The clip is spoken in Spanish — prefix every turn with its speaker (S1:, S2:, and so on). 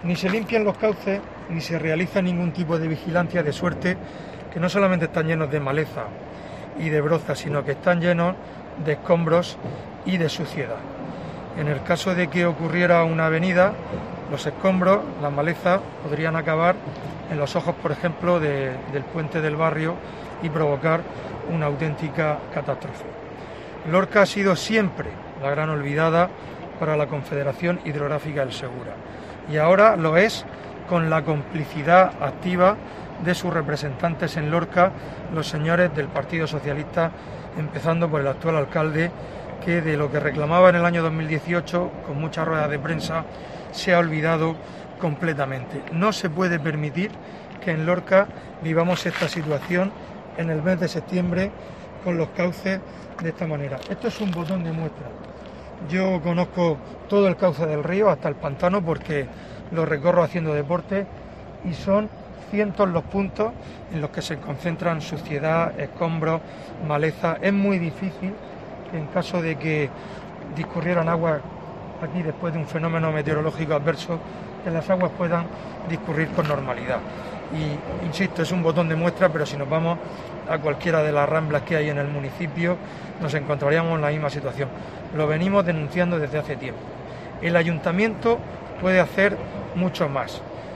S1: Ni se limpian los cauces, ni se realiza ningún tipo de vigilancia, de suerte que no solamente están llenos de maleza y de broza, sino que están llenos de escombros y de suciedad. En el caso de que ocurriera una avenida, los escombros, las malezas, podrían acabar en los ojos, por ejemplo, del puente del barrio y provocar una auténtica catástrofe. Lorca ha sido siempre la gran olvidada para la Confederación Hidrográfica del Segura y ahora lo es con la complicidad activa de sus representantes en Lorca, los señores del Partido Socialista, empezando por el actual alcalde, que de lo que reclamaba en el año 2018, con muchas ruedas de prensa, se ha olvidado completamente. No se puede permitir que en Lorca vivamos esta situación en el mes de septiembre con los cauces de esta manera. Esto es un botón de muestra. Yo conozco todo el cauce del río, hasta el pantano, porque lo recorro haciendo deporte y son cientos los puntos en los que se concentran suciedad, escombros, maleza. Es muy difícil que en caso de que discurrieran aguas aquí después de un fenómeno meteorológico adverso, que las aguas puedan discurrir con normalidad. Y insisto, es un botón de muestra, pero si nos vamos a cualquiera de las ramblas que hay en el municipio, nos encontraríamos en la misma situación. Lo venimos denunciando desde hace tiempo. El ayuntamiento puede hacer mucho más.